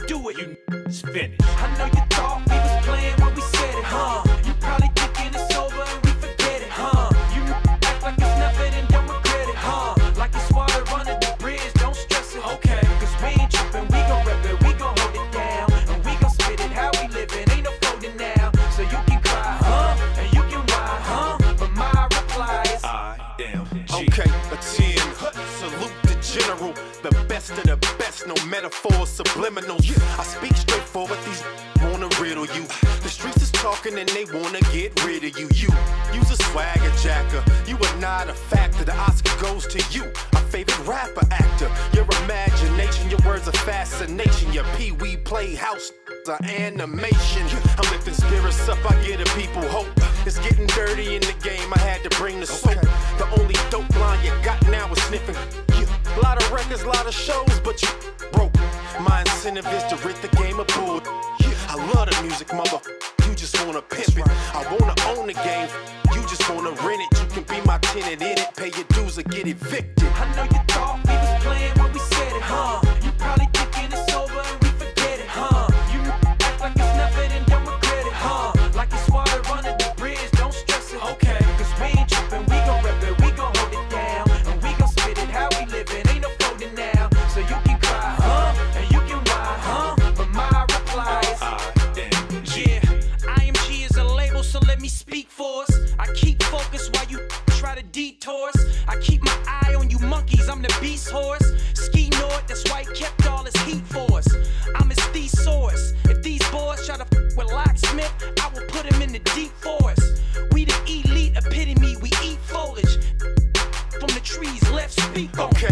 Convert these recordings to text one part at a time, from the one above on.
do it. You is finished. I know you thought we was playing when we said it, huh? You probably thinking it's over and we forget it, huh? You act like it's nothing and don't regret it, huh? Like it's water under the bridge, don't stress it, okay? Cause we ain't tripping, we gon' rep it, we gon' hold it down, and we gon' spit it how we living, ain't no folding now. So you can cry, huh? And you can lie, huh? But my reply is IMG. Okay, a 10. Salute the general, the best of the best, no metaphors, subliminals. I speak straightforward, these wanna riddle you. The streets is talking and they wanna get rid of you. You's a swagger jacker, you are not a factor. The Oscar goes to you, our favorite rapper actor. Your imagination, your words are fascination. Your Pee-wee Playhouse are animation. I'm lifting spirits up, I give the people hope. It's getting dirty in the game, I had to bring the soap. The only dope line you got now is sniffing. A lot of records, lot of shows, but you broke. My incentive is to rid the game of bull. I love the music, mother. You just wanna pimp it. I wanna own the game. You just wanna rent it. You can be my tenant in it. Pay your dues or get evicted. I know you thought we was playing when we said it, huh? You probably thinking it's over and we forget it, huh? You act like it's nothing and don't regret it, huh? Like it's water under the bridge, don't stress it, okay? Cause we ain't tripping, we gon' rep it, we gon' hold it down, and we gon' spit it how we living, ain't no folding now. So you can cry, huh? And you can lie, huh? But my reply is yeah, IMG is a label, so let me speak for us. I keep focused while you try to detour us. I keep my eye on you monkeys, I'm the beast horse. Ski Nord, that's why he kept all his heat for us. I'm his thesaurus. If these boys try to with locksmith, I will put him in the deep forest. We the elite epitome, we eat foliage from the trees, left speak on. Okay,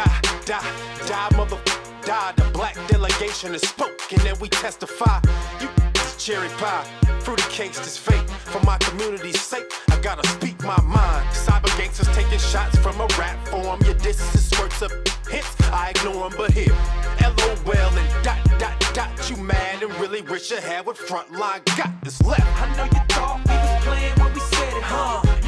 die, mother, die. The black delegation has spoken and we testify. You cherry pie, fruity cakes, this fake. For my community's sake, I gotta speak my mind. Cyber gangsters taking shots from a rap form. Your disses squirts of hits, I ignore them, but here, LOL and dot. You mad and really wish you had what Frontline got this left. I know you thought we was playing when we said it, huh?